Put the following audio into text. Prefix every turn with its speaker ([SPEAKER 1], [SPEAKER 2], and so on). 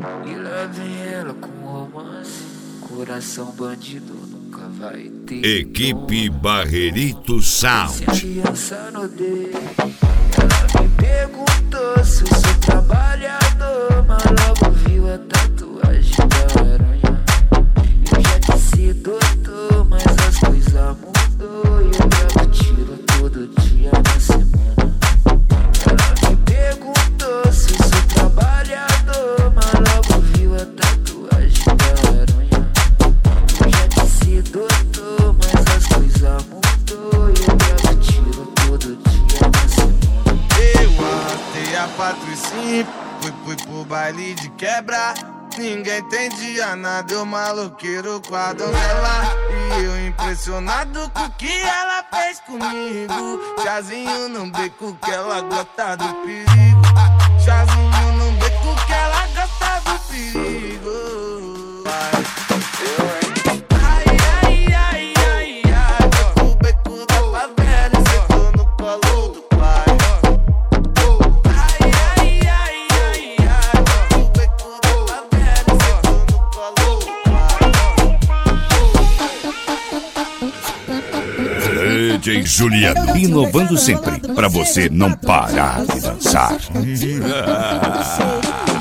[SPEAKER 1] E lá vem ela com romance. Coração bandido nunca vai ter.
[SPEAKER 2] Equipe Barrerito Sound.
[SPEAKER 1] Se a criança no dedo. Ela me perguntou se eu sou trabalhador, mas logo viu a tatuagem da aranha. Eu já disse doutor, mas as coisas mudou. E eu gravo tiro todo dia na semana. Ela me perguntou se eu sou trabalhador, mas logo viu a tatuagem da aranha. Eu já disse doutor, mas as coisas mudou. E eu gravo tiro todo dia na semana.
[SPEAKER 3] Eu arrastei a Patricinha, fui pro baile de quebra. Ninguém entendia nada, eu maloqueiro com a donzela. E eu impressionado com o que ela fez comigo. Chazinho no beco que ela gosta do perigo. Chazinho no beco que ela gosta do perigo.
[SPEAKER 2] DJ Juliano, inovando sempre, pra você não parar de dançar.